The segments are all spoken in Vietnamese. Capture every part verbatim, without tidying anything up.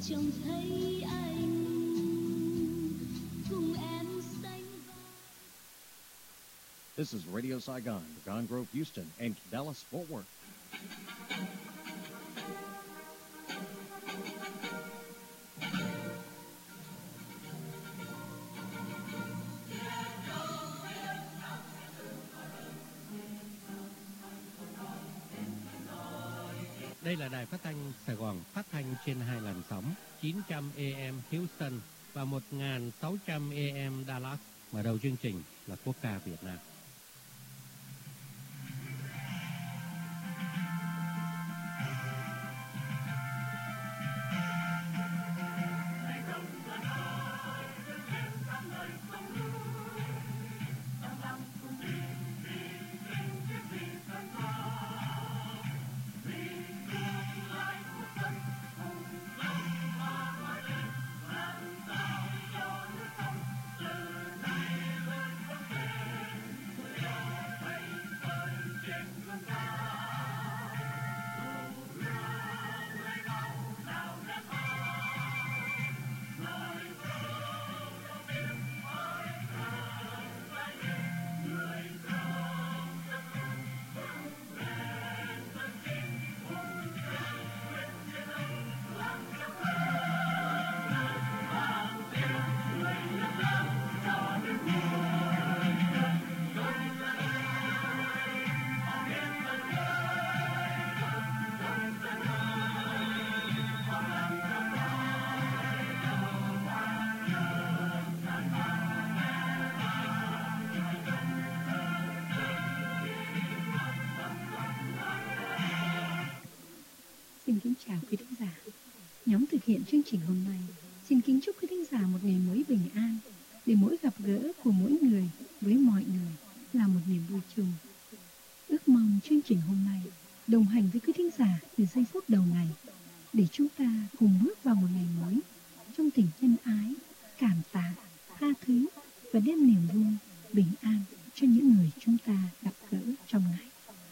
trông thấy anh cùng em xanh. This is Radio Saigon, Gone Grove, Houston, and Dallas, Fort Worth. Đây là đài phát thanh Sài Gòn, phát thanh trên hai làn sóng chín trăm A M Houston và một nghìn sáu trăm A M Dallas. Mở đầu chương trình là quốc ca Việt Nam. Xin kính chào quý thính giả. Nhóm thực hiện chương trình hôm nay xin kính chúc quý thính giả một ngày mới bình an, để mỗi gặp gỡ của mỗi người với mọi người là một niềm vui chung. Ước mong chương trình hôm nay đồng hành với quý thính giả từ giây phút đầu ngày, để chúng ta cùng bước vào một ngày mới trong tình nhân ái, cảm tạ, tha thứ và đem niềm vui, bình an cho những người chúng ta gặp gỡ trong ngày.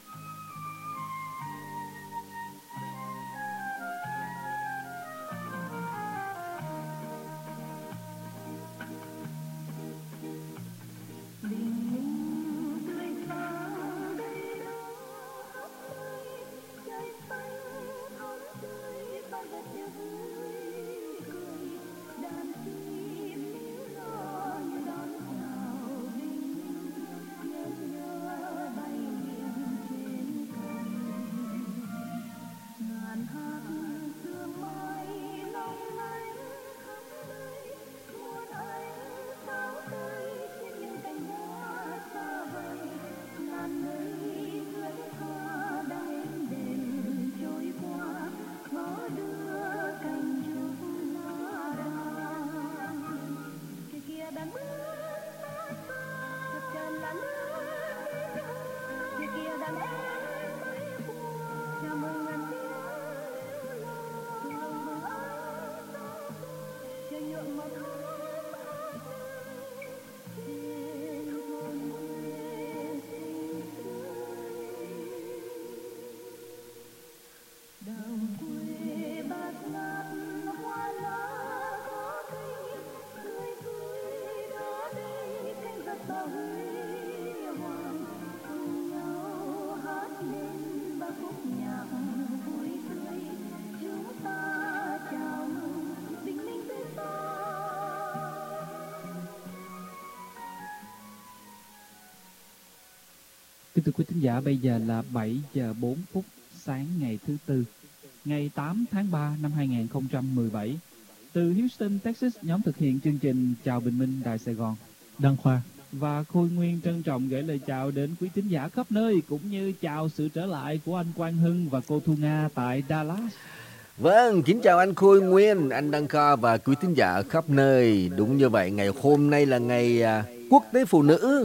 Kính thưa quý thính giả, bây giờ là bảy giờ bốn phút sáng ngày thứ Tư, ngày tám tháng ba năm hai nghìn không trăm mười bảy. Từ Houston, Texas, nhóm thực hiện chương trình Chào Bình Minh Đài Sài Gòn, Đăng Khoa và Khôi Nguyên trân trọng gửi lời chào đến quý thính giả khắp nơi, cũng như chào sự trở lại của anh Quang Hưng và cô Thu Nga tại Dallas. Vâng, kính chào anh Khôi Nguyên, anh Đăng Kha và quý thính giả khắp nơi. Đúng như vậy, ngày hôm nay là ngày à, Quốc tế Phụ nữ,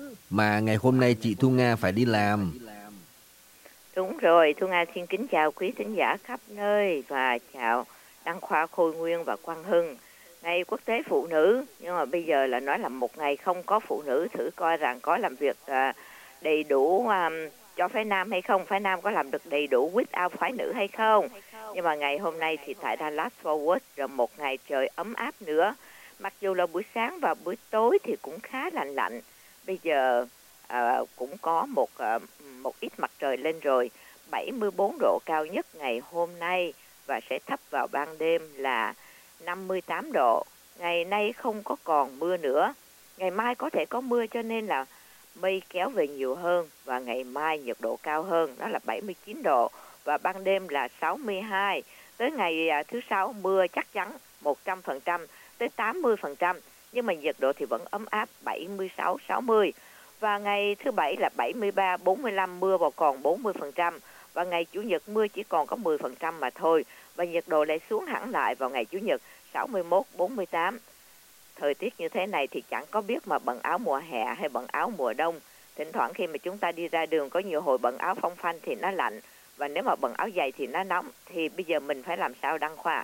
mà ngày hôm nay chị Thu Nga phải đi làm. Đúng rồi, Thu Nga xin kính chào quý thính giả khắp nơi và chào Đăng Khoa, Khôi Nguyên và Quang Hưng. Ngày Quốc tế Phụ nữ, nhưng mà bây giờ là nói là một ngày không có phụ nữ, thử coi rằng có làm việc à, đầy đủ à, cho phái nam hay không, phái nam có làm được đầy đủ without phái nữ hay không. Nhưng mà ngày hôm nay thì tại Dallas Fort Worth rồi một ngày trời ấm áp nữa. Mặc dù là buổi sáng và buổi tối thì cũng khá lạnh lạnh. Bây giờ à, cũng có một à, một ít mặt trời lên rồi. bảy mươi bốn độ cao nhất ngày hôm nay và sẽ thấp vào ban đêm là năm mươi tám độ. Ngày nay không có còn mưa nữa. Ngày mai có thể có mưa cho nên là mây kéo về nhiều hơn và ngày mai nhiệt độ cao hơn, đó là bảy mươi chín độ và ban đêm là sáu mươi hai. Tới ngày à, thứ sáu mưa chắc chắn một trăm phần trăm tới tám mươi phần trăm, nhưng mà nhiệt độ thì vẫn ấm áp bảy mươi sáu sáu mươi. Và ngày thứ bảy là bảy mươi ba bốn mươi lăm, mưa vào còn bốn mươi phần trăm và ngày chủ nhật mưa chỉ còn có mười phần trăm mà thôi và nhiệt độ lại xuống hẳn lại vào ngày chủ nhật sáu mươi mốt bốn mươi tám. Thời tiết như thế này thì chẳng có biết mà bận áo mùa hè hay bận áo mùa đông. Thỉnh thoảng khi mà chúng ta đi ra đường có nhiều hồi bận áo phong phanh thì nó lạnh, và nếu mà bận áo dày thì nó nóng. Thì bây giờ mình phải làm sao Đăng Khoa?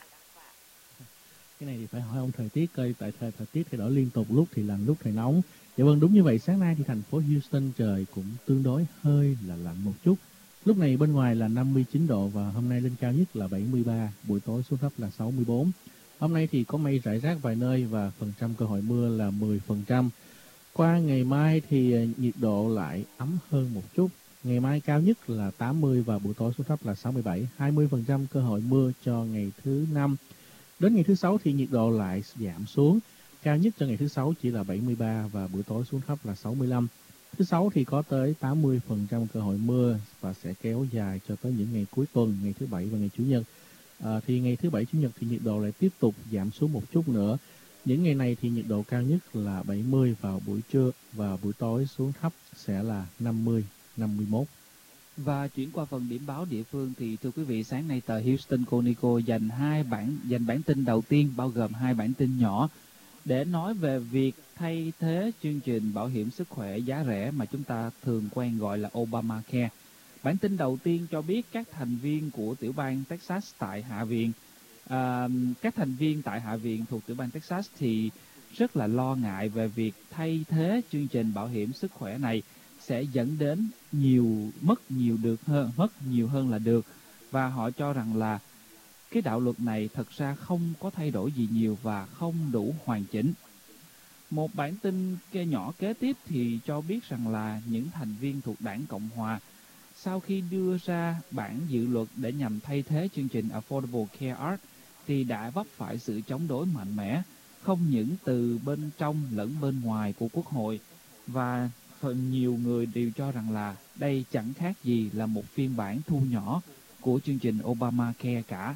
Cái này thì phải hỏi ông thời tiết coi, tại thời, thời tiết thay đổi liên tục, lúc thì lạnh lúc thì nóng. Dạ vâng, đúng như vậy. Sáng nay thì thành phố Houston trời cũng tương đối hơi là lạnh một chút. Lúc này bên ngoài là năm mươi chín độ và hôm nay lên cao nhất là bảy mươi ba, buổi tối xuống thấp là sáu mươi bốn. Hôm nay thì có mây rải rác vài nơi và phần trăm cơ hội mưa là mười phần trăm. Qua ngày mai thì nhiệt độ lại ấm hơn một chút. Ngày mai cao nhất là tám mươi và buổi tối xuống thấp là sáu mươi bảy, hai mươi phần trăm cơ hội mưa cho ngày thứ năm. Đến ngày thứ sáu thì nhiệt độ lại giảm xuống. Cao nhất cho ngày thứ sáu chỉ là bảy mươi ba và buổi tối xuống thấp là sáu mươi lăm. Thứ sáu thì có tới tám mươi phần trăm cơ hội mưa và sẽ kéo dài cho tới những ngày cuối tuần, ngày thứ bảy và ngày chủ nhật. À, thì ngày thứ bảy chủ nhật thì nhiệt độ lại tiếp tục giảm xuống một chút nữa. Những ngày này thì nhiệt độ cao nhất là bảy mươi vào buổi trưa và buổi tối xuống thấp sẽ là năm mươi, năm mươi mốt. Và chuyển qua phần điểm báo địa phương thì thưa quý vị, sáng nay tờ Houston Chronicle dành hai bản dành bản tin đầu tiên bao gồm hai bản tin nhỏ để nói về việc thay thế chương trình bảo hiểm sức khỏe giá rẻ mà chúng ta thường quen gọi là Obamacare. Bản tin đầu tiên cho biết các thành viên của tiểu bang Texas tại Hạ viện, à, các thành viên tại Hạ viện thuộc tiểu bang Texas thì rất là lo ngại về việc thay thế chương trình bảo hiểm sức khỏe này sẽ dẫn đến nhiều mất nhiều được hơn mất nhiều hơn là được, và họ cho rằng là cái đạo luật này thật ra không có thay đổi gì nhiều và không đủ hoàn chỉnh. Một bản tin kia nhỏ kế tiếp thì cho biết rằng là những thành viên thuộc đảng Cộng hòa sau khi đưa ra bản dự luật để nhằm thay thế chương trình Affordable Care Act thì đã vấp phải sự chống đối mạnh mẽ, không những từ bên trong lẫn bên ngoài của Quốc hội, và phần nhiều người đều cho rằng là đây chẳng khác gì là một phiên bản thu nhỏ của chương trình Obamacare cả.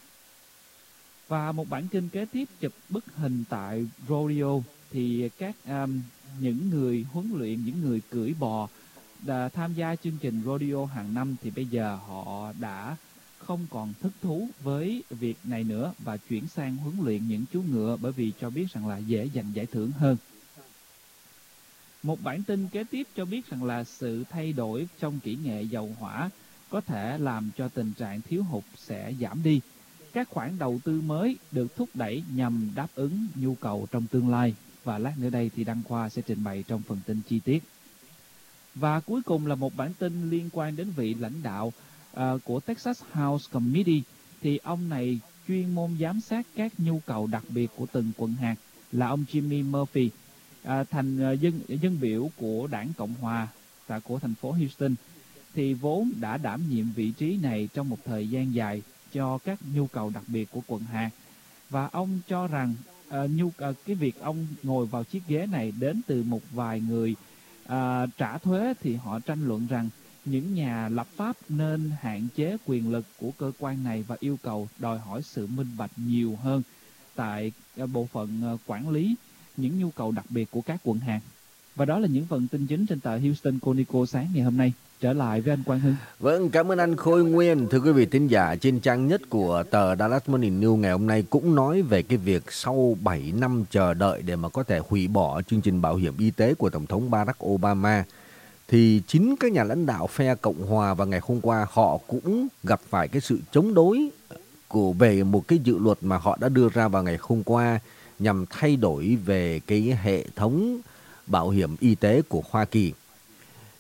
Và một bản tin kế tiếp chụp bức hình tại rodeo thì các um, những người huấn luyện, những người cưỡi bò đã tham gia chương trình rodeo hàng năm thì bây giờ họ đã không còn thích thú với việc này nữa và chuyển sang huấn luyện những chú ngựa, bởi vì cho biết rằng là dễ giành giải thưởng hơn. Một bản tin kế tiếp cho biết rằng là sự thay đổi trong kỹ nghệ dầu hỏa có thể làm cho tình trạng thiếu hụt sẽ giảm đi. Các khoản đầu tư mới được thúc đẩy nhằm đáp ứng nhu cầu trong tương lai, và lát nữa đây thì Đăng Khoa sẽ trình bày trong phần tin chi tiết. Và cuối cùng là một bản tin liên quan đến vị lãnh đạo uh, của Texas House Committee, thì ông này chuyên môn giám sát các nhu cầu đặc biệt của từng quận hạt, là ông Jimmy Murphy, uh, thành uh, dân dân biểu của đảng Cộng hòa tại của thành phố Houston, thì vốn đã đảm nhiệm vị trí này trong một thời gian dài cho các nhu cầu đặc biệt của quận hạt, và ông cho rằng uh, nhu uh, cái việc ông ngồi vào chiếc ghế này đến từ một vài người uh, trả thuế, thì họ tranh luận rằng những nhà lập pháp nên hạn chế quyền lực của cơ quan này và yêu cầu đòi hỏi sự minh bạch nhiều hơn tại uh, bộ phận uh, quản lý những nhu cầu đặc biệt của các quận hạt. Và đó là những phần tin chính trên tờ Houston Chronicle sáng ngày hôm nay. Trở lại với anh Quang Hưng. Vâng, cảm ơn anh Khôi Nguyên. Thưa quý vị thính giả, trên trang nhất của tờ Dallas Morning News ngày hôm nay cũng nói về cái việc sau bảy năm chờ đợi để mà có thể hủy bỏ chương trình bảo hiểm y tế của Tổng thống Barack Obama, thì chính các nhà lãnh đạo phe Cộng hòa vào ngày hôm qua họ cũng gặp phải cái sự chống đối của về một cái dự luật mà họ đã đưa ra vào ngày hôm qua nhằm thay đổi về cái hệ thống bảo hiểm y tế của Hoa Kỳ.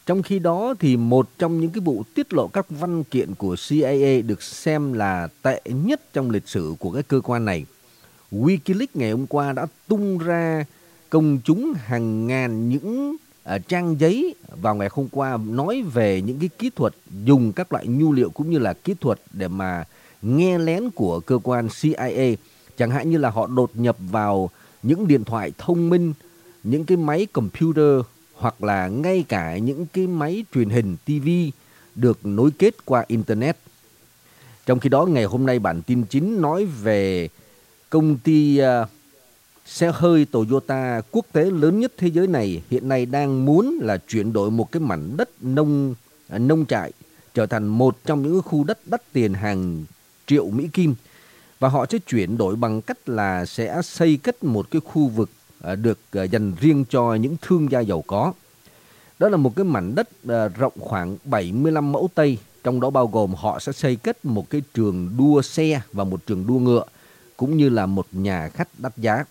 Trong khi đó thì một trong những cái vụ tiết lộ các văn kiện của C I A được xem là tệ nhất trong lịch sử của cái cơ quan này. WikiLeaks ngày hôm qua đã tung ra công chúng hàng ngàn những uh, trang giấy vào ngày hôm qua nói về những cái kỹ thuật dùng các loại nhu liệu cũng như là kỹ thuật để mà nghe lén của cơ quan C I A. Chẳng hạn như là họ đột nhập vào những điện thoại thông minh, những cái máy computer hoặc là ngay cả những cái máy truyền hình ti vi được nối kết qua Internet. Trong khi đó, ngày hôm nay bản tin chính nói về công ty uh, xe hơi Toyota quốc tế lớn nhất thế giới này hiện nay đang muốn là chuyển đổi một cái mảnh đất nông uh, nông trại trở thành một trong những khu đất đắt tiền hàng triệu Mỹ Kim. Và họ sẽ chuyển đổi bằng cách là sẽ xây cất một cái khu vực uh, được uh, dành riêng cho những thương gia giàu có. Đó là một cái mảnh đất uh, rộng khoảng bảy mươi lăm mẫu Tây, trong đó bao gồm họ sẽ xây cất một cái trường đua xe và một trường đua ngựa, cũng như là một nhà khách đắt giá.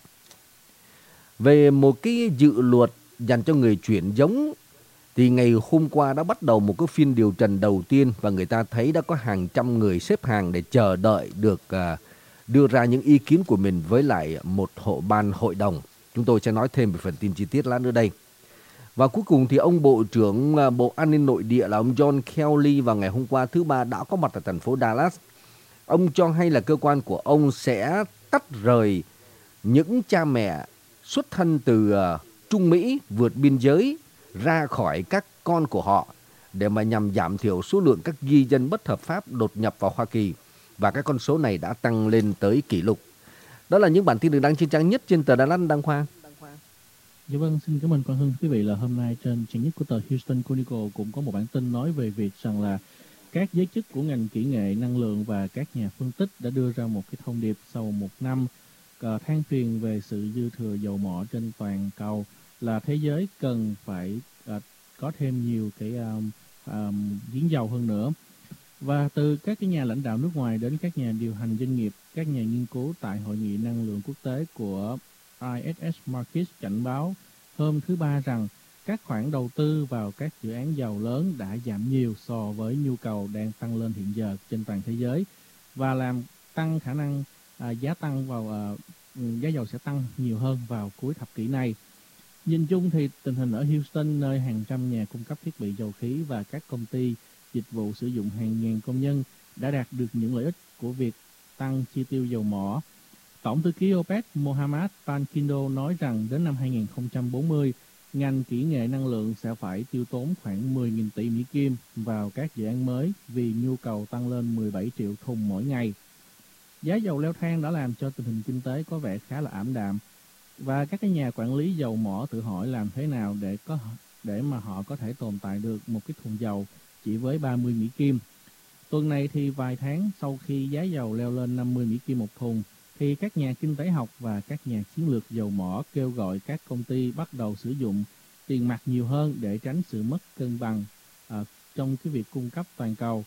Về một cái dự luật dành cho người chuyển giống, thì ngày hôm qua đã bắt đầu một cái phiên điều trần đầu tiên và người ta thấy đã có hàng trăm người xếp hàng để chờ đợi được uh, đưa ra những ý kiến của mình với lại một hộ ban hội đồng. Chúng tôi sẽ nói thêm về phần tin chi tiết lát nữa đây. Và cuối cùng thì ông Bộ trưởng Bộ An ninh Nội địa là ông John Kelly vào ngày hôm qua thứ Ba đã có mặt ở thành phố Dallas. Ông cho hay là cơ quan của ông sẽ tách rời những cha mẹ xuất thân từ uh, Trung Mỹ vượt biên giới ra khỏi các con của họ để mà nhằm giảm thiểu số lượng các di dân bất hợp pháp đột nhập vào Hoa Kỳ. Và cái con số này đã tăng lên tới kỷ lục. Đó là những bản tin được đăng trên trang nhất trên tờ Đà Lạt Đăng Khoa. Dạ vâng, xin cảm ơn Quang Hưng. Quý vị, là hôm nay trên trang nhất của tờ Houston Chronicle cũng có một bản tin nói về việc rằng là các giới chức của ngành kỹ nghệ năng lượng và các nhà phân tích đã đưa ra một cái thông điệp sau một năm uh, than phiền về sự dư thừa dầu mỏ trên toàn cầu, là thế giới cần phải uh, có thêm nhiều cái um, um, giếng dầu hơn nữa. Và từ các cái nhà lãnh đạo nước ngoài đến các nhà điều hành doanh nghiệp, các nhà nghiên cứu tại Hội nghị năng lượng quốc tế của I S S Markets cảnh báo hôm thứ Ba rằng các khoản đầu tư vào các dự án dầu lớn đã giảm nhiều so với nhu cầu đang tăng lên hiện giờ trên toàn thế giới và làm tăng khả năng à, giá tăng vào à, giá dầu sẽ tăng nhiều hơn vào cuối thập kỷ này. Nhìn chung thì tình hình ở Houston, nơi hàng trăm nhà cung cấp thiết bị dầu khí và các công ty dịch vụ sử dụng hàng ngàn công nhân, đã đạt được những lợi ích của việc tăng chi tiêu dầu mỏ. Tổng thư ký OPEC Mohammad Pankindo nói rằng đến năm hai không bốn mươi, ngành kỹ nghệ năng lượng sẽ phải tiêu tốn khoảng mười nghìn tỷ Mỹ Kim vào các dự án mới vì nhu cầu tăng lên mười bảy triệu thùng mỗi ngày. Giá dầu leo thang đã làm cho tình hình kinh tế có vẻ khá là ảm đạm, và các cái nhà quản lý dầu mỏ tự hỏi làm thế nào để có để mà họ có thể tồn tại được một cái thùng dầu chỉ với ba mươi Mỹ Kim. Tuần này thì vài tháng sau khi giá dầu leo lên năm mươi Mỹ Kim một thùng, thì các nhà kinh tế học và các nhà chiến lược dầu mỏ kêu gọi các công ty bắt đầu sử dụng tiền mặt nhiều hơn để tránh sự mất cân bằng uh, trong cái việc cung cấp toàn cầu.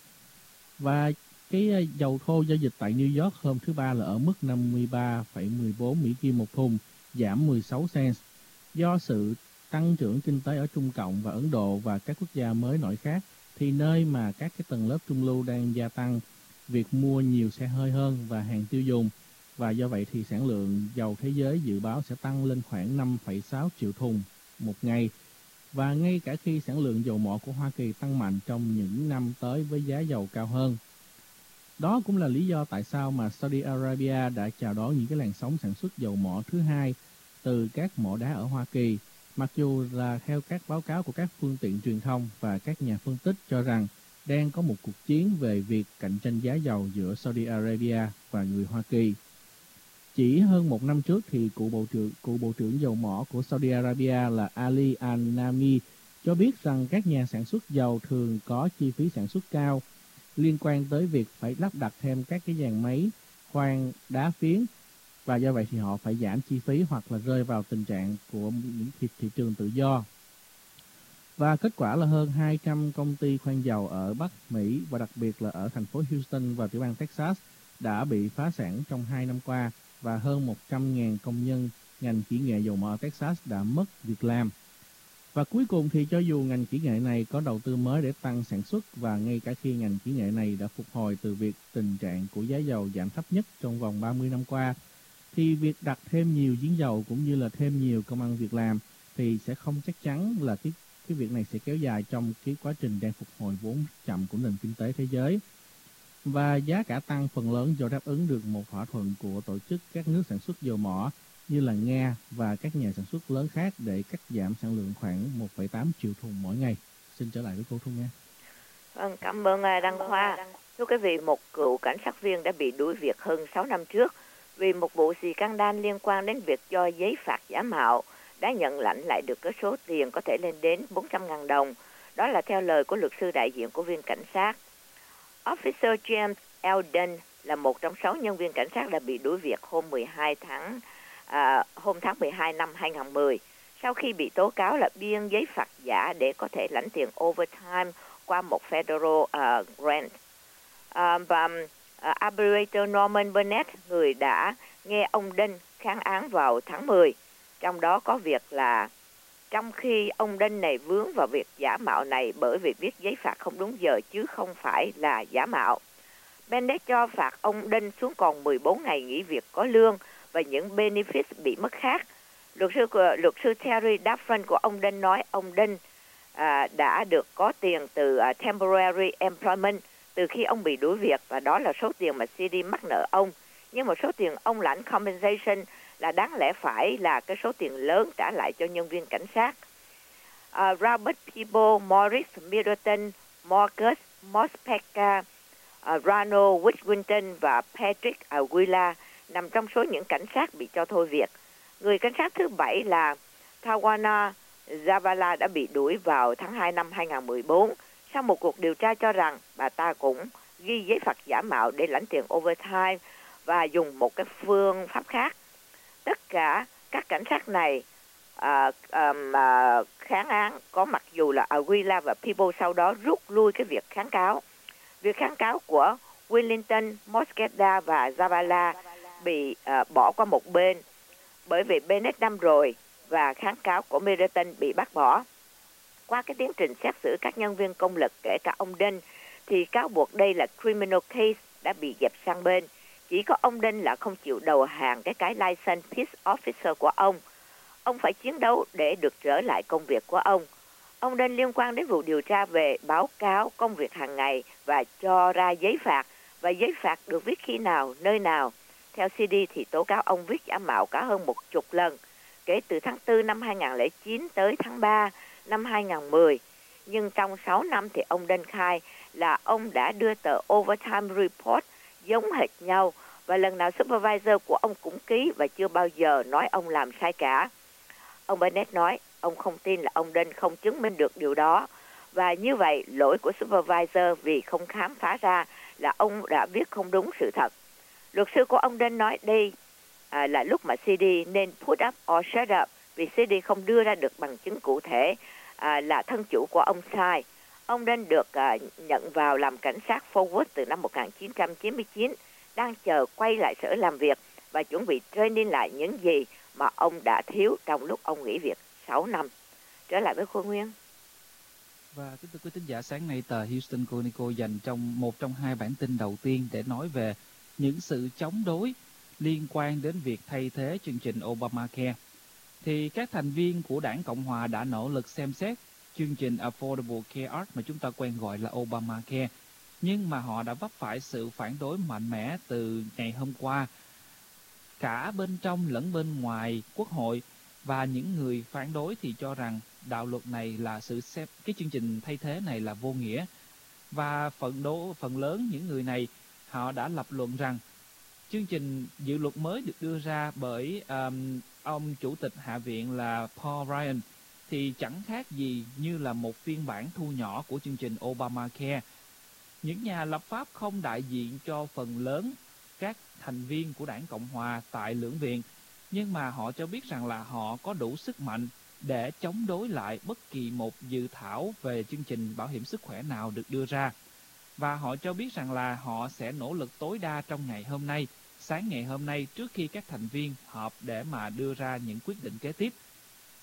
Và cái uh, dầu thô giao dịch tại New York hôm thứ Ba là ở mức năm mươi ba phẩy mười bốn Mỹ Kim một thùng, giảm mười sáu cent. Do sự tăng trưởng kinh tế ở Trung Cộng và Ấn Độ và các quốc gia mới nổi khác, thì nơi mà các cái tầng lớp trung lưu đang gia tăng việc mua nhiều xe hơi hơn và hàng tiêu dùng, và do vậy thì sản lượng dầu thế giới dự báo sẽ tăng lên khoảng năm phẩy sáu triệu thùng một ngày. Và ngay cả khi sản lượng dầu mỏ của Hoa Kỳ tăng mạnh trong những năm tới với giá dầu cao hơn. Đó cũng là lý do tại sao mà Saudi Arabia đã chào đón những cái làn sóng sản xuất dầu mỏ thứ hai từ các mỏ đá ở Hoa Kỳ, mặc dù là theo các báo cáo của các phương tiện truyền thông và các nhà phân tích cho rằng đang có một cuộc chiến về việc cạnh tranh giá dầu giữa Saudi Arabia và người Hoa Kỳ. Chỉ hơn một năm trước thì cựu bộ trưởng cựu bộ trưởng dầu mỏ của Saudi Arabia là Ali Al-Nami cho biết rằng các nhà sản xuất dầu thường có chi phí sản xuất cao liên quan tới việc phải lắp đặt thêm các cái dàn máy khoan đá phiến, và do vậy thì họ phải giảm chi phí hoặc là rơi vào tình trạng của những thị, thị trường tự do. Và kết quả là hơn hai trăm công ty khoan dầu ở Bắc Mỹ và đặc biệt là ở thành phố Houston và tiểu bang Texas đã bị phá sản trong hai năm qua, và hơn một trăm nghìn công nhân ngành kỹ nghệ dầu mỏ ở Texas đã mất việc làm. Và cuối cùng thì cho dù ngành kỹ nghệ này có đầu tư mới để tăng sản xuất và ngay cả khi ngành kỹ nghệ này đã phục hồi từ việc tình trạng của giá dầu giảm thấp nhất trong vòng ba mươi năm qua, thì việc đặt thêm nhiều giếng dầu cũng như là thêm nhiều công ăn việc làm thì sẽ không chắc chắn là cái cái việc này sẽ kéo dài trong cái quá trình đang phục hồi vốn chậm của nền kinh tế thế giới. Và giá cả tăng phần lớn do đáp ứng được một thỏa thuận của tổ chức các nước sản xuất dầu mỏ như là Nga và các nhà sản xuất lớn khác để cắt giảm sản lượng khoảng một phẩy tám triệu thùng mỗi ngày. Xin trở lại với cô Thu Nga. Vâng, cảm ơn Đăng Khoa. Thưa quý vị, một cựu cảnh sát viên đã bị đuổi việc hơn sáu năm trước vì một vụ scandal liên quan đến việc cho giấy phạt giả mạo đã nhận lãnh lại được cái số tiền có thể lên đến bốn trăm nghìn đồng. Đó là theo lời của luật sư đại diện của viên cảnh sát. Officer James Eldon là một trong sáu nhân viên cảnh sát đã bị đuổi việc hôm mười hai tháng à, hôm tháng mười hai năm hai nghìn không trăm mười sau khi bị tố cáo là biên giấy phạt giả để có thể lãnh tiền overtime qua một federal uh, grant. Uh, và uh, Arbitrator Norman Burnett, người đã nghe ông Đinh kháng án vào tháng mười, trong đó có việc là trong khi ông Đinh này vướng vào việc giả mạo này bởi vì viết giấy phạt không đúng giờ chứ không phải là giả mạo. Bennett cho phạt ông Đinh xuống còn mười bốn ngày nghỉ việc có lương và những benefits bị mất khác. Luật sư của, luật sư Terry Daffron của ông Đinh nói ông Đinh à, đã được có tiền từ uh, temporary employment từ khi ông bị đuổi việc, và đó là số tiền mà xê đê mắc nợ ông. Nhưng mà số tiền ông lãnh compensation là đáng lẽ phải là cái số tiền lớn trả lại cho nhân viên cảnh sát. Uh, Robert Peeble, Morris Middleton, Marcus Mospeka, uh, Rano Whitwinton và Patrick Aguila nằm trong số những cảnh sát bị cho thôi việc. Người cảnh sát thứ bảy là Tawana Zavala đã bị đuổi vào tháng hai năm hai nghìn không trăm mười bốn sau một cuộc điều tra cho rằng bà ta cũng ghi giấy phạt giả mạo để lãnh tiền overtime và dùng một cái phương pháp khác. Tất cả các cảnh sát này à, à, à, kháng án, có mặc dù là Aguila và Peeble sau đó rút lui cái việc kháng cáo. Việc kháng cáo của Willington, Mosqueda và Zavala bị à, bỏ qua một bên bởi vì Bennett năm rồi và kháng cáo của Middleton bị bác bỏ. Qua cái tiến trình xét xử các nhân viên công lực kể cả ông Đinh thì cáo buộc đây là criminal case đã bị dẹp sang bên. Chỉ có ông Đinh là không chịu đầu hàng cái cái license peace officer của ông. Ông phải chiến đấu để được trở lại công việc của ông. Ông Đinh liên quan đến vụ điều tra về báo cáo công việc hàng ngày và cho ra giấy phạt, và giấy phạt được viết khi nào, nơi nào. Theo xê đê thì tố cáo ông viết giả mạo cả hơn một chục lần, kể từ tháng tư năm hai nghìn không trăm lẻ chín tới tháng ba năm hai nghìn không trăm mười. Nhưng trong sáu năm thì ông Đinh khai là ông đã đưa tờ overtime report giống hệt nhau, và lần nào supervisor của ông cũng ký và chưa bao giờ nói ông làm sai cả. Ông Bennett nói ông không tin là ông Đinh không chứng minh được điều đó, và như vậy lỗi của supervisor vì không khám phá ra là ông đã viết không đúng sự thật. Luật sư của ông Đinh nói đây à, là lúc mà xê đê nên put up or shut up vì xê đê không đưa ra được bằng chứng cụ thể à, là thân chủ của ông sai. Ông Đinh được à, nhận vào làm cảnh sát Fort Worth từ năm một nghìn chín trăm chín mươi chín, đang chờ quay lại sở làm việc và chuẩn bị training lại những gì mà ông đã thiếu trong lúc ông nghỉ việc sáu năm. Trở lại với Khôi Nguyên. Và kính thưa quý thính giả, sáng nay tờ Houston Chronicle dành trong một trong hai bản tin đầu tiên để nói về những sự chống đối liên quan đến việc thay thế chương trình Obamacare. Thì các thành viên của Đảng Cộng Hòa đã nỗ lực xem xét chương trình Affordable Care Act mà chúng ta quen gọi là Obamacare, nhưng mà họ đã vấp phải sự phản đối mạnh mẽ từ ngày hôm qua, cả bên trong lẫn bên ngoài Quốc hội. Và những người phản đối thì cho rằng đạo luật này là sự xem cái chương trình thay thế này là vô nghĩa. Và phần đố phần lớn những người này họ đã lập luận rằng chương trình dự luật mới được đưa ra bởi um, ông chủ tịch Hạ viện là Paul Ryan thì chẳng khác gì như là một phiên bản thu nhỏ của chương trình Obamacare. Những nhà lập pháp không đại diện cho phần lớn các thành viên của Đảng Cộng Hòa tại lưỡng viện, nhưng mà họ cho biết rằng là họ có đủ sức mạnh để chống đối lại bất kỳ một dự thảo về chương trình bảo hiểm sức khỏe nào được đưa ra. Và họ cho biết rằng là họ sẽ nỗ lực tối đa trong ngày hôm nay, sáng ngày hôm nay, trước khi các thành viên họp để mà đưa ra những quyết định kế tiếp.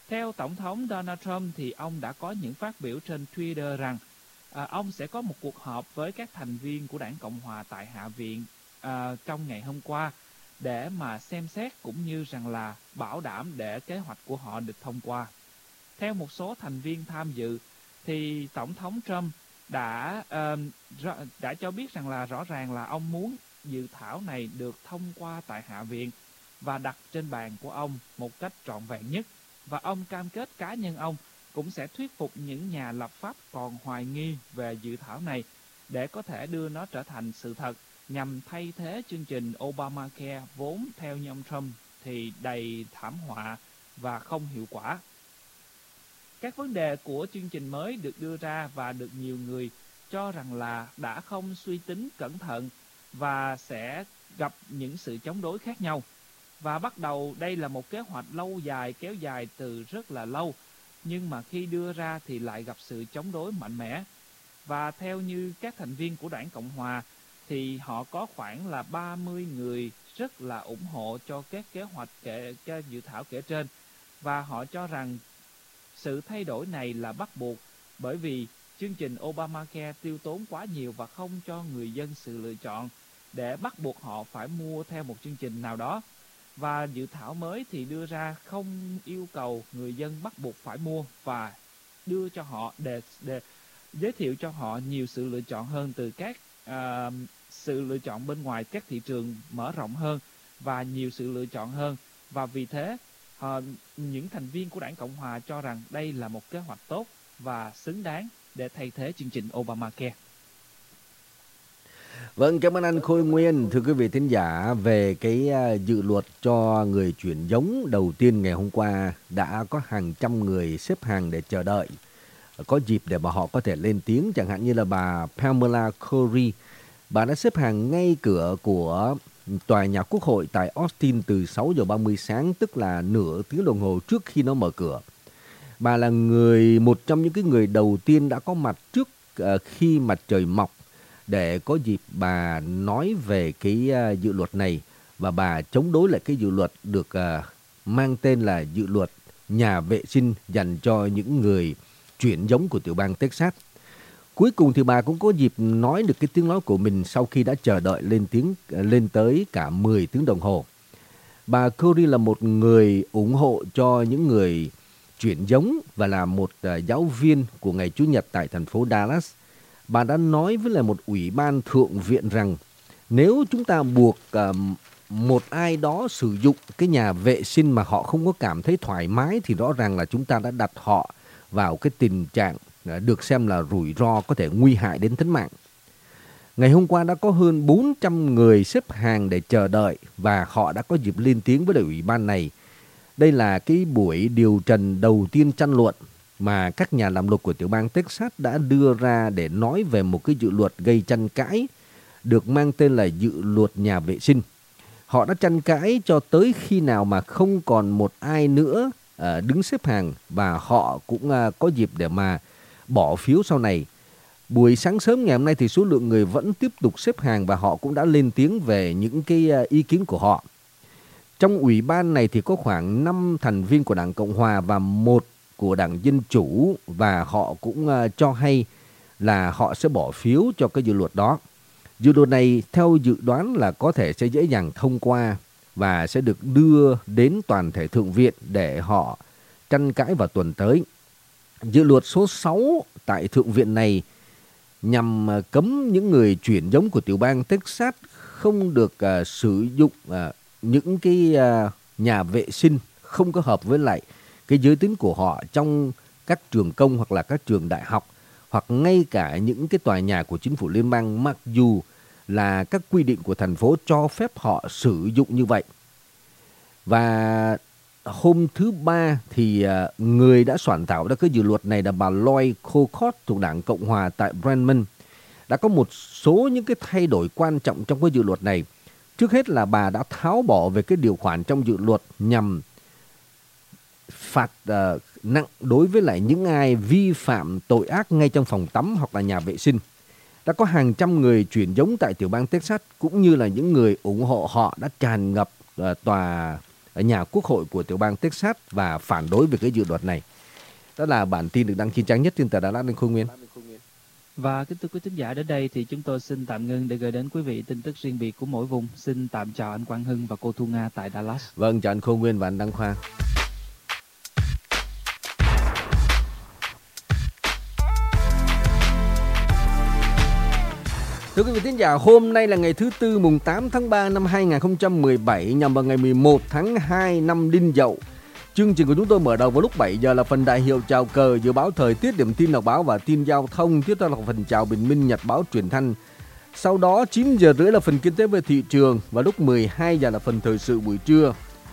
Theo Tổng thống Donald Trump thì ông đã có những phát biểu trên Twitter rằng à, ông sẽ có một cuộc họp với các thành viên của Đảng Cộng Hòa tại Hạ viện à, trong ngày hôm qua để mà xem xét cũng như rằng là bảo đảm để kế hoạch của họ được thông qua. Theo một số thành viên tham dự thì Tổng thống Trump đã uh, đã cho biết rằng là rõ ràng là ông muốn dự thảo này được thông qua tại Hạ viện và đặt trên bàn của ông một cách trọn vẹn nhất. Và ông cam kết cá nhân ông cũng sẽ thuyết phục những nhà lập pháp còn hoài nghi về dự thảo này để có thể đưa nó trở thành sự thật nhằm thay thế chương trình Obamacare vốn theo như ông Trump thì đầy thảm họa và không hiệu quả. Các vấn đề của chương trình mới được đưa ra và được nhiều người cho rằng là đã không suy tính cẩn thận và sẽ gặp những sự chống đối khác nhau. Và bắt đầu đây là một kế hoạch lâu dài kéo dài từ rất là lâu, nhưng mà khi đưa ra thì lại gặp sự chống đối mạnh mẽ. Và theo như các thành viên của Đảng Cộng Hòa thì họ có khoảng là ba mươi người rất là ủng hộ cho các kế hoạch kể, các dự thảo kể trên. Và họ cho rằng sự thay đổi này là bắt buộc bởi vì chương trình Obamacare tiêu tốn quá nhiều và không cho người dân sự lựa chọn để bắt buộc họ phải mua theo một chương trình nào đó. Và dự thảo mới thì đưa ra không yêu cầu người dân bắt buộc phải mua và đưa cho họ để, để giới thiệu cho họ nhiều sự lựa chọn hơn từ các uh, sự lựa chọn bên ngoài, các thị trường mở rộng hơn và nhiều sự lựa chọn hơn. Và vì thế uh, những thành viên của Đảng Cộng Hòa cho rằng đây là một kế hoạch tốt và xứng đáng để thay thế chương trình Obamacare. Vâng, cảm ơn anh Khôi Nguyên. Thưa quý vị thính giả, về cái dự luật cho người chuyển giống đầu tiên ngày hôm qua đã có hàng trăm người xếp hàng để chờ đợi, có dịp để mà họ có thể lên tiếng, chẳng hạn như là bà Pamela Curry. Bà đã xếp hàng ngay cửa của tòa nhà Quốc hội tại Austin từ sáu giờ ba mươi sáng, tức là nửa tiếng đồng hồ trước khi nó mở cửa. Bà là người một trong những cái người đầu tiên đã có mặt trước uh, khi mặt trời mọc để có dịp bà nói về cái uh, dự luật này, và bà chống đối lại cái dự luật được uh, mang tên là dự luật nhà vệ sinh dành cho những người chuyển giống của tiểu bang Texas. Cuối cùng thì bà cũng có dịp nói được cái tiếng nói của mình sau khi đã chờ đợi lên tiếng lên tới cả mười tiếng đồng hồ. Bà Curry là một người ủng hộ cho những người chuyển giống và là một uh, giáo viên của ngày Chủ nhật tại thành phố Dallas. Bà đã nói với lại một ủy ban thượng viện rằng nếu chúng ta buộc uh, một ai đó sử dụng cái nhà vệ sinh mà họ không có cảm thấy thoải mái thì rõ ràng là chúng ta đã đặt họ vào cái tình trạng uh, được xem là rủi ro có thể nguy hại đến tính mạng. Ngày hôm qua đã có hơn bốn trăm người xếp hàng để chờ đợi và họ đã có dịp lên tiếng với lại ủy ban này. Đây là cái buổi điều trần đầu tiên tranh luận mà các nhà làm luật của tiểu bang Texas đã đưa ra để nói về một cái dự luật gây tranh cãi được mang tên là dự luật nhà vệ sinh. Họ đã tranh cãi cho tới khi nào mà không còn một ai nữa uh, đứng xếp hàng, và họ cũng uh, có dịp để mà bỏ phiếu sau này. Buổi sáng sớm ngày hôm nay thì số lượng người vẫn tiếp tục xếp hàng và họ cũng đã lên tiếng về những cái uh, ý kiến của họ. Trong ủy ban này thì có khoảng năm thành viên của Đảng Cộng Hòa và một của Đảng Dân Chủ, và họ cũng uh, cho hay là họ sẽ bỏ phiếu cho cái dự luật đó. Dự luật này theo dự đoán là có thể sẽ dễ dàng thông qua và sẽ được đưa đến toàn thể Thượng viện để họ tranh cãi vào tuần tới. Dự luật số sáu tại Thượng viện này nhằm uh, cấm những người chuyển giống của tiểu bang Texas không được uh, sử dụng uh, những cái uh, nhà vệ sinh không có hợp với lại cái giới tính của họ trong các trường công hoặc là các trường đại học, hoặc ngay cả những cái tòa nhà của chính phủ liên bang, mặc dù là các quy định của thành phố cho phép họ sử dụng như vậy. Và hôm thứ Ba thì uh, người đã soạn thảo ra cái dự luật này là bà Lloyd Colcott thuộc Đảng Cộng Hòa tại Bremen. Đã có một số những cái thay đổi quan trọng trong cái dự luật này. Trước hết là bà đã tháo bỏ về cái điều khoản trong dự luật nhằm phạt uh, nặng đối với lại những ai vi phạm tội ác ngay trong phòng tắm hoặc là nhà vệ sinh. Đã có hàng trăm người chuyển giống tại tiểu bang Texas cũng như là những người ủng hộ họ đã tràn ngập uh, tòa ở nhà Quốc hội của tiểu bang Texas và phản đối về cái dự luật này. Đó là bản tin được đăng trên trang nhất trên tờ Đà Lạt Anh Khôi Nguyên. Và kính thưa quý thính giả, đến đây thì chúng tôi xin tạm ngưng để gửi đến quý vị tin tức riêng biệt của mỗi vùng. Xin tạm chào anh Quang Hưng và cô Thu Nga tại Dallas. Vâng, chào anh Khôi Nguyên và anh Đăng Khoa. Thưa quý vị thính giả, hôm nay là ngày thứ Tư mùng tám tháng ba năm hai nghìn không trăm mười bảy, nhằm vào ngày mười một tháng hai năm Đinh Dậu. Chương trình của chúng tôi mở đầu vào lúc bảy giờ là phần đại hiệu chào cờ, dự báo thời tiết, điểm tin đọc báo và tin giao thông. Tiếp theo là phần chào bình minh, nhật báo truyền thanh. Sau đó chín giờ rưỡi là phần kinh tế về thị trường và lúc mười hai giờ là phần thời sự buổi trưa.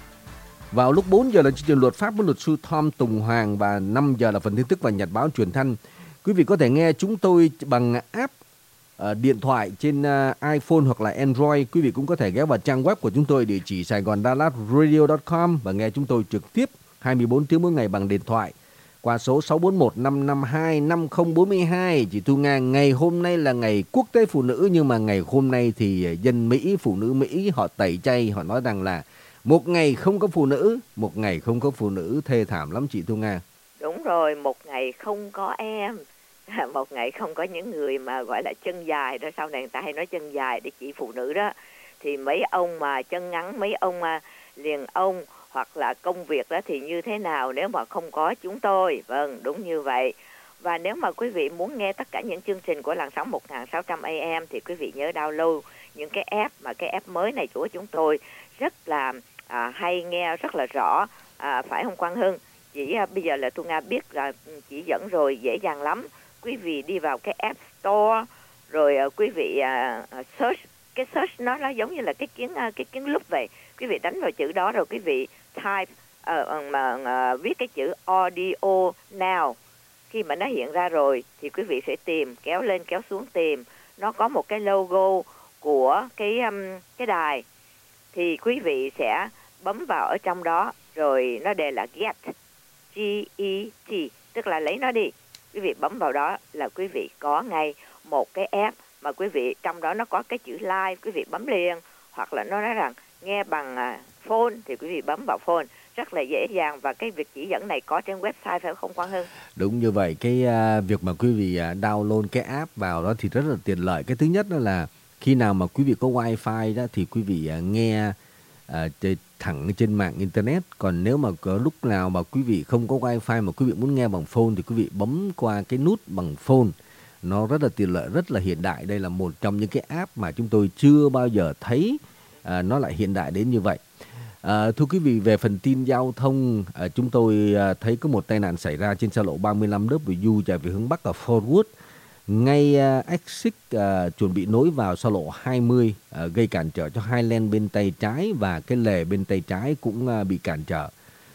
Vào lúc bốn giờ là chương trình luật pháp với luật sư Tom Tùng Hoàng và năm giờ là phần tin tức và nhật báo truyền thanh. Quý vị có thể nghe chúng tôi bằng app uh, điện thoại trên uh, iPhone hoặc là Android. Quý vị cũng có thể ghé vào trang web của chúng tôi địa chỉ sài gòn dallas radio chấm com và nghe chúng tôi trực tiếp hai mươi bốn tiếng mỗi ngày bằng điện thoại qua số sáu bốn một năm năm hai năm không bốn hai. Chị Thu Nga, ngày hôm nay là ngày Quốc tế Phụ nữ, nhưng mà ngày hôm nay thì dân Mỹ, phụ nữ Mỹ họ tẩy chay, họ nói rằng là một ngày không có phụ nữ, một ngày không có phụ nữ thê thảm lắm chị Thu Nga. Đúng rồi, một ngày không có em, một ngày không có những người mà gọi là chân dài đó, sau này người ta hay nói chân dài để chỉ phụ nữ đó. Thì mấy ông mà chân ngắn, mấy ông mà liền ông hoặc là công việc đó thì như thế nào nếu mà không có chúng tôi? Vâng, đúng như vậy. Và nếu mà quý vị muốn nghe tất cả những chương trình của làn sóng một nghìn sáu trăm A M thì quý vị nhớ download những cái app, mà cái app mới này của chúng tôi rất là à, hay, nghe rất là rõ, à, phải không Quang Hưng? Chỉ à, bây giờ là Thu Nga biết là chỉ dẫn rồi, dễ dàng lắm. Quý vị đi vào cái App Store rồi à, quý vị à, search, cái search nó nó giống như là cái kiến à, cái kiến lúp vậy. Quý vị đánh vào chữ đó rồi quý vị type uh, mà uh, viết cái chữ audio now. Khi mà nó hiện ra rồi thì quý vị sẽ tìm, kéo lên kéo xuống tìm. Nó có một cái logo của cái um, cái đài. Thì quý vị sẽ bấm vào ở trong đó, rồi nó đề là get, G E T, tức là lấy nó đi. Quý vị bấm vào đó là quý vị có ngay một cái app mà quý vị trong đó nó có cái chữ live, quý vị bấm liền. Hoặc là nó nói rằng nghe bằng uh, phone thì quý vị bấm vào phone, rất là dễ dàng. Và cái việc chỉ dẫn này có trên website phải không Quang Hưng? Đúng như vậy, cái uh, việc mà quý vị uh, download cái app vào đó thì rất là tiện lợi. Cái thứ nhất đó là khi nào mà quý vị có wifi đó thì quý vị uh, nghe uh, thẳng trên mạng internet. Còn nếu mà có lúc nào mà quý vị không có wifi mà quý vị muốn nghe bằng phone thì quý vị bấm qua cái nút bằng phone. Nó rất là tiện lợi, rất là hiện đại. Đây là một trong những cái app mà chúng tôi chưa bao giờ thấy à, nó lại hiện đại đến như vậy. À, thưa quý vị, về phần tin giao thông, à, chúng tôi à, thấy có một tai nạn xảy ra trên xa lộ ba mươi lăm W chạy về hướng Bắc ở Fort Worth. Ngay à, exit à, chuẩn bị nối vào xa lộ hai mươi, à, gây cản trở cho hai lane bên tay trái và cái lề bên tay trái cũng à, bị cản trở.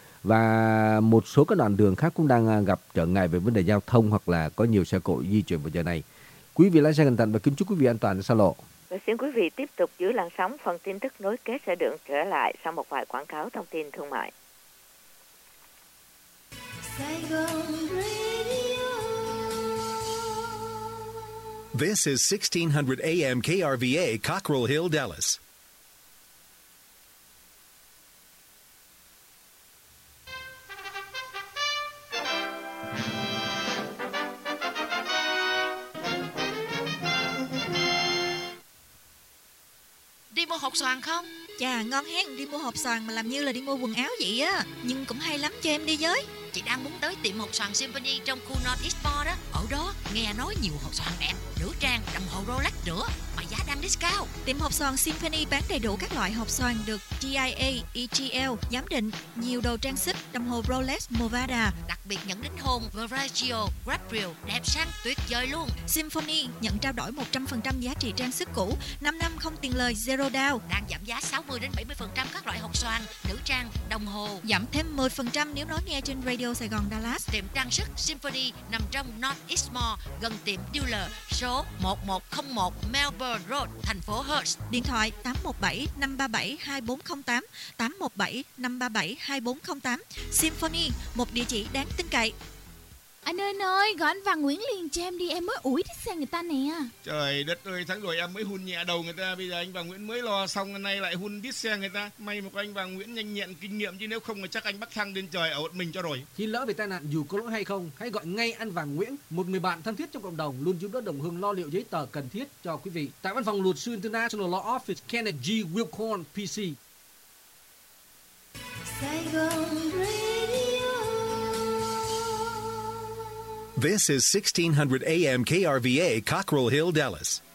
Và một số các đoạn đường khác cũng đang gặp trở ngại về vấn đề giao thông hoặc là có nhiều xe cộ di chuyển vào giờ này. Quý vị lái xe cẩn thận và kính chúc quý vị an toàn trên xa lộ. Và xin quý vị tiếp tục giữ làn sóng, phần tin tức nối kết sẽ được trở lại sau một vài quảng cáo thông tin thương mại. This is sixteen hundred A M K R V A, Cockrell Hill, Dallas. Đi mua hột xoàn không? Chà, ngon hen, đi mua hộp xoàn mà làm như là đi mua quần áo vậy á. Nhưng cũng hay lắm, cho em đi với. Chị đang muốn tới tiệm hột xoàn Symphony trong khu North East Mall đó. Ở đó nghe nói nhiều hột xoàn đẹp, nữ trang, đồng hồ Rolex nữa, mà giá đang discount. Tiệm hộp xoàn Symphony bán đầy đủ các loại hộp xoàn được G I A, E G L giám định, nhiều đồ trang sức, đồng hồ Rolex, Movada. Đặc biệt nhận đính hôn, Veragio, Gabriel, đẹp sang tuyệt vời luôn. Symphony nhận trao đổi một trăm phần trăm giá trị trang sức cũ, năm năm không tiền lời, zero down. Đang giảm giá sáu mươi đến bảy mươi phần trăm các loại hộp xoàn, nữ trang, đồng hồ. Giảm thêm mười phần trăm nếu nói nghe trên Radio Sài Gòn Dallas. Tiệm trang sức Symphony nằm trong North East Mall, gần tiệm dealer số một một không một Melbourne Road, thành phố Hertz. Điện thoại tám một bảy năm ba bảy hai bốn không tám, tám một bảy năm ba bảy hai bốn không tám. Symphony, một địa chỉ đáng tin cậy. Anh ơi ơi, gọi anh Văn Nguyễn liền cho em đi, em mới ủi chiếc xe người ta nè. Trời đất ơi, tháng rồi em mới hun nhẹ đầu người ta, bây giờ anh Văn Nguyễn mới lo xong, hôm nay lại hun đít xe người ta. May mà có anh Văn Nguyễn nhanh nhẹn kinh nghiệm, chứ nếu không thì chắc anh bắt thăng lên trời ở một mình cho rồi. Khi lỡ về tai nạn dù có lỗi hay không, hãy gọi ngay anh Văn Nguyễn, một người bạn thân thiết trong cộng đồng, luôn giúp đỡ đồng hương lo liệu giấy tờ cần thiết cho quý vị. Tại văn phòng luật sư International Law Office, Kenneth G. Wilcorn, P C. Sài Gòn Radio. This is sixteen hundred A M K R V A, Cockrell Hill, Dallas.